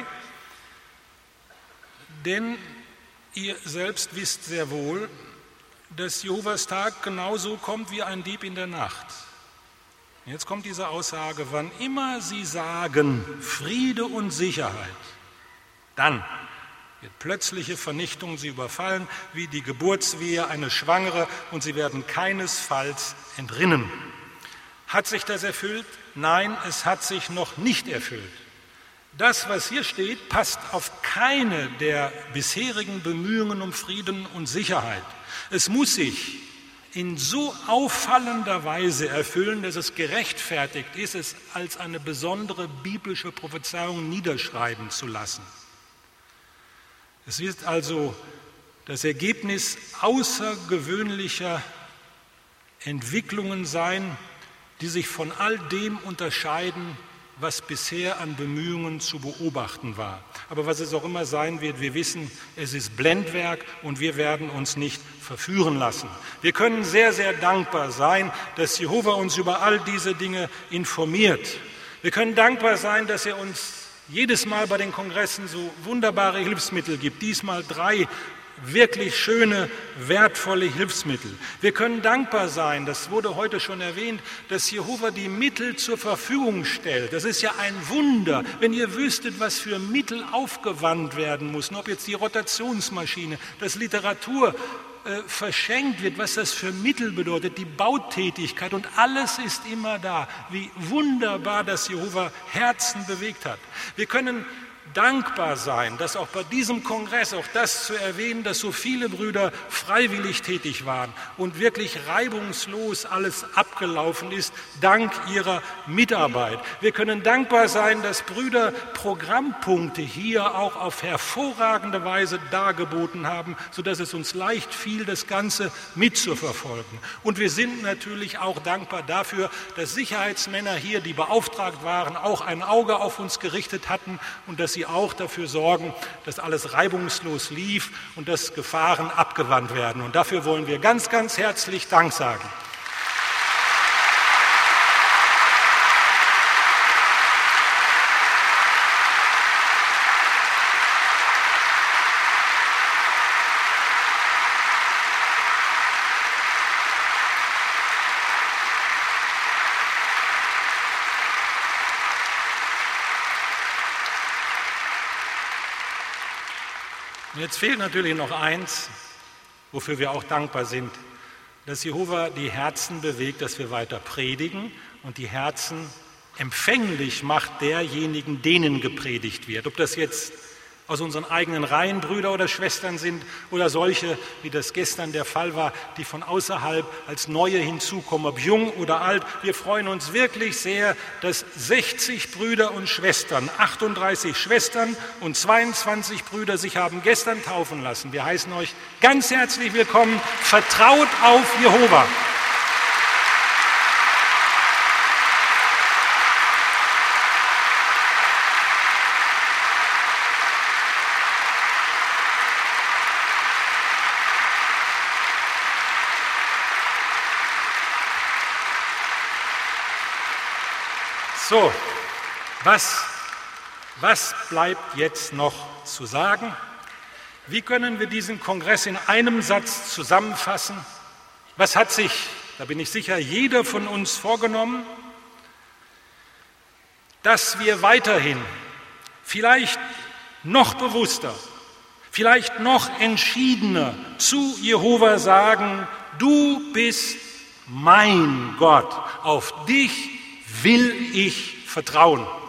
Denn ihr selbst wisst sehr wohl, dass Jehovas Tag genauso kommt wie ein Dieb in der Nacht. Jetzt kommt diese Aussage, wann immer sie sagen, Friede und Sicherheit, dann wird plötzliche Vernichtung sie überfallen, wie die Geburtswehe eine Schwangere, und sie werden keinesfalls entrinnen. Hat sich das erfüllt? Nein, es hat sich noch nicht erfüllt. Das, was hier steht, passt auf keine der bisherigen Bemühungen um Frieden und Sicherheit. Es muss sich in so auffallender Weise erfüllen, dass es gerechtfertigt ist, es als eine besondere biblische Prophezeiung niederschreiben zu lassen. Es wird also das Ergebnis außergewöhnlicher Entwicklungen sein, die sich von all dem unterscheiden, was bisher an Bemühungen zu beobachten war. Aber was es auch immer sein wird, wir wissen, es ist Blendwerk und wir werden uns nicht verführen lassen. Wir können sehr, sehr dankbar sein, dass Jehova uns über all diese Dinge informiert. Wir können dankbar sein, dass er uns jedes Mal bei den Kongressen so wunderbare Hilfsmittel gibt, diesmal 3 wirklich schöne, wertvolle Hilfsmittel. Wir können dankbar sein, das wurde heute schon erwähnt, dass Jehova die Mittel zur Verfügung stellt. Das ist ja ein Wunder, wenn ihr wüsstet, was für Mittel aufgewandt werden müssen, ob jetzt die Rotationsmaschine, dass Literatur verschenkt wird, was das für Mittel bedeutet, die Bautätigkeit, und alles ist immer da. Wie wunderbar, dass Jehova Herzen bewegt hat. Wir können dankbar sein, dass auch bei diesem Kongress, auch das zu erwähnen, dass so viele Brüder freiwillig tätig waren und wirklich reibungslos alles abgelaufen ist, dank ihrer Mitarbeit. Wir können dankbar sein, dass Brüder Programmpunkte hier auch auf hervorragende Weise dargeboten haben, sodass es uns leicht fiel, das Ganze mitzuverfolgen. Und wir sind natürlich auch dankbar dafür, dass Sicherheitsmänner hier, die beauftragt waren, auch ein Auge auf uns gerichtet hatten und dass sie auch dafür sorgen, dass alles reibungslos lief und dass Gefahren abgewandt werden. Und dafür wollen wir ganz, ganz herzlich Dank sagen. Und jetzt fehlt natürlich noch eins, wofür wir auch dankbar sind, dass Jehova die Herzen bewegt, dass wir weiter predigen und die Herzen empfänglich macht derjenigen, denen gepredigt wird. Ob das jetzt aus unseren eigenen Reihen Brüder oder Schwestern sind oder solche, wie das gestern der Fall war, die von außerhalb als Neue hinzukommen, ob jung oder alt. Wir freuen uns wirklich sehr, dass 60 Brüder und Schwestern, 38 Schwestern und 22 Brüder sich haben gestern taufen lassen. Wir heißen euch ganz herzlich willkommen. Vertraut auf Jehova. So, was bleibt jetzt noch zu sagen? Wie können wir diesen Kongress in einem Satz zusammenfassen? Was hat sich, da bin ich sicher, jeder von uns vorgenommen? Dass wir weiterhin, vielleicht noch bewusster, vielleicht noch entschiedener zu Jehova sagen, du bist mein Gott, auf dich will ich vertrauen.